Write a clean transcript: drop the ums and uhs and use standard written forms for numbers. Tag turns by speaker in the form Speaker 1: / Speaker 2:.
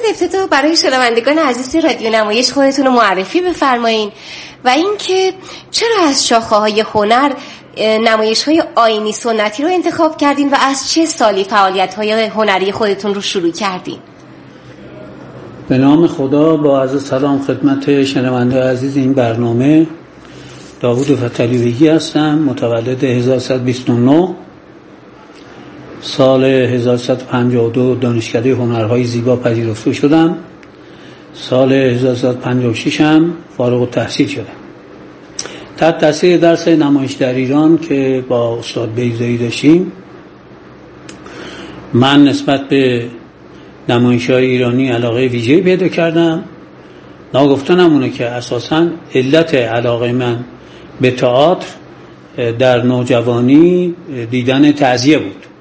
Speaker 1: ابتدا برای شنوندگان عزیز رادیو نمایش خودتون رو معرفی بفرمایین و اینکه چرا از شاخه‌های هنر نمایش‌های آیینی سنتی رو انتخاب کردین و از چه سالی فعالیت‌های هنری خودتون رو شروع کردین؟
Speaker 2: به نام خدا، با عرض سلام خدمت شنونده عزیز این برنامه. داوود فتحعلی بیگی هستم، متولد 1129 سال 1152 دانشکده هنرهای زیبا پذیرفته شدم. سال 1156 هم فارغ التحصیل شدم. تحت تاثیر درس نمایش در ایران که با استاد بیضایی داشتیم، من نسبت به نمایش‌های ایرانی علاقه ویژه‌ای پیدا کردم. ناگفتنم اونه که اساساً علت علاقه من به تئاتر در نوجوانی دیدن تعزیه بود.